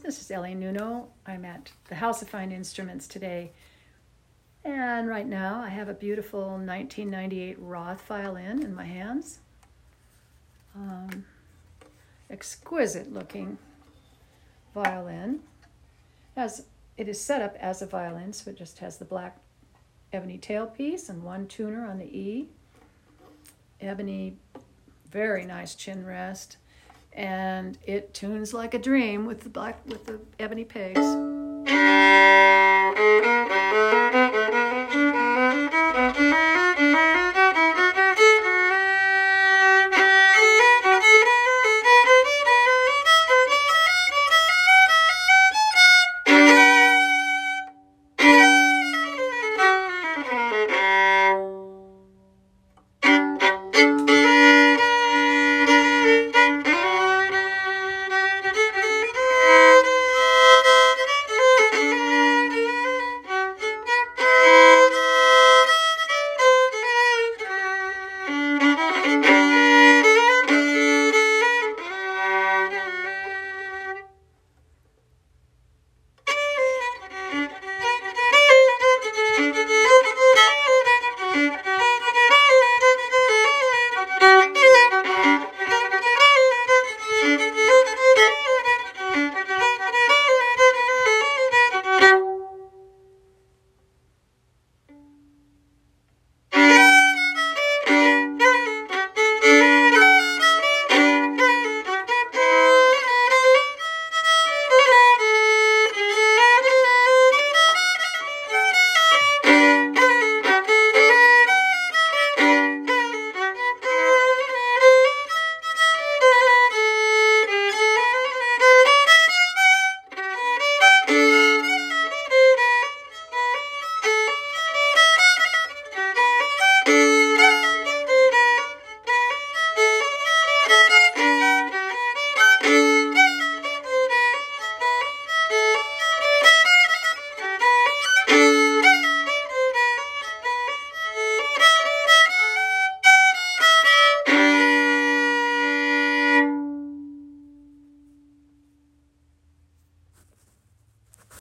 This is Ellie Nuno. I'm at the House of Fine Instruments today. And right now I have a beautiful 1998 Roth violin in my hands. Exquisite looking violin. It is set up as a violin, so it just has the black ebony tailpiece and one tuner on the E. Ebony, very nice chin rest. And it tunes like a dream with the ebony pegs.